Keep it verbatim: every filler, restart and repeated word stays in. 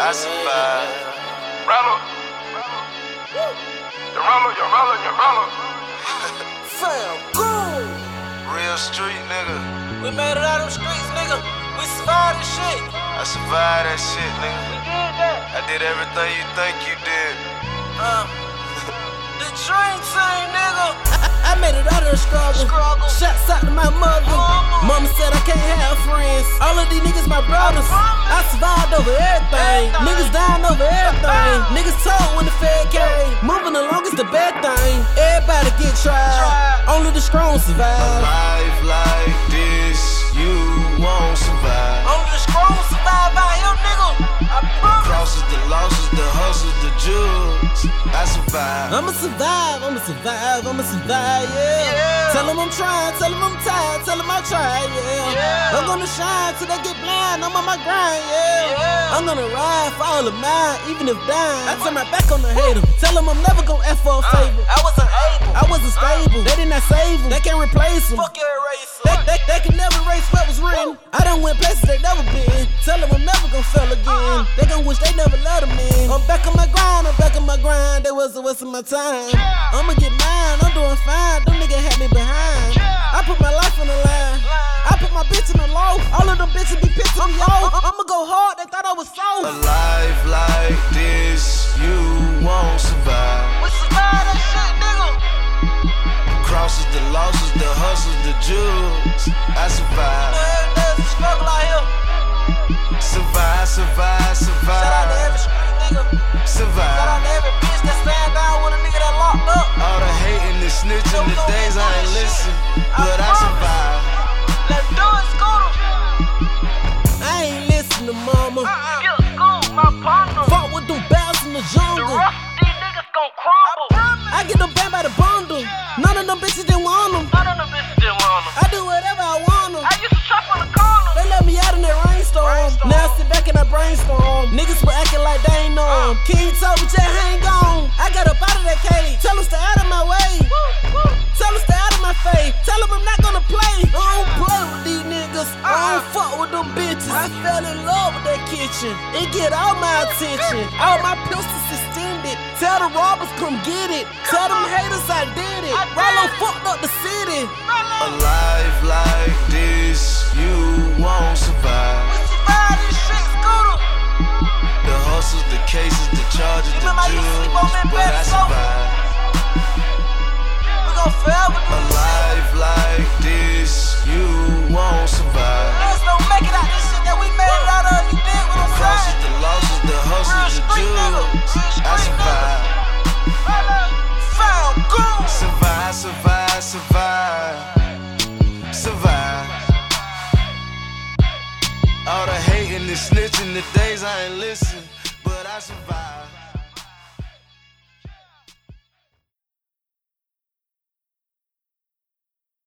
I survived. Rollo. You rollo, you rollo, you rollo. Fam, go! Real street nigga. We made it out of them streets, nigga. We survived this shit. I survived that shit, nigga. We did that. I did everything you think you did. Uh, the dream team, nigga. I, I made it out of the struggle. struggle. Shots out to my mother. Mama. Mama said I can't have friends. All of these niggas my brothers. I, I survived over everything. everything. Niggas dying over everything. Uh, Niggas told when the Fed came. Moving along is the bad thing. Everybody get tried. Try. Only the strong survive. A life like this, you won't survive. Only the strong survive out here, nigga. I promise. Crosses, the losses, the hustles, the jewels. I survive. I'ma survive, I'ma survive, I'ma survive, yeah. yeah. Tell them I'm trying, tell them I'm tired, tell them I tried, yeah. yeah. I'm gonna shine till they get blind, I'm on my grind, yeah. yeah. I'm gonna ride for all of mine, even if dying. I turn my back on the hater, tell them I'm never gonna F for a favor. Uh, I wasn't able, I wasn't stable, uh, they did not save them, they can't replace them. Fuck your eraser. They, they, they can never erase what was written. I done went places they never been. Tell them I'm never gonna fail again. They gon' wish they never let them in. I'm back on my grind, I'm back on my grind. They was a waste of my time. I'ma get mine, I'm doing fine. Them niggas had me behind. I put my life on the line. I put my bitch in the low. All of them bitches be pissing me off. I'ma go hard, they thought I was soft. A life like this, you won't survive. We survive that shit, nigga. Crosses, the losses, the hustles, the jewels. I survive. There's a struggle out here. Survive, survive, survive. Shout out to every street nigga. Survive. Shout out to every bitch that stand down with a nigga that locked up. All the hating, the snitching, the days I ain't listen, but I survive. Let's do it, Scooter. I ain't listen to mama. Skip school, my partner. Fought with them bells in the The jungle. rest of these niggas gon' crumble. I get them banned by the bundle. None of them bitches didn't want them. None of them bitches didn't want them. I do whatever I want them. I used to trap on the corner. They let me out in that rainstorm. Rainstorm. Now I sit back and I brainstorm. Niggas were acting like they ain't know him. King told me just hang on. I got up out of that cage. Tell them stay out of my way. Tell them stay out of my face. Tell them I'm not gonna play. I don't play with these niggas. I don't fuck with them bitches. I fell in love with that kitchen. It get all my attention. All my pistols extended. Tell the robbers come get it. Tell them haters I did it. Rollo fucked up the city. A life like this, you won't survive. We survive this shit, Scooter. The hustles, the cases, the charges, You the remember I used to sleep on jewels, that but bed I sofa? survive. We gon' forever do A this shit. life like this, you won't survive. Niggas don't make it out this shit that we made it out of. You dig what I'm Crosses, saying? the losses, the Real hustles, the street nigga. Real jewels. street I survive. Found goon. Survive, survive, survive. Survive. All the hating and snitching, the days I ain't listen, but I survive.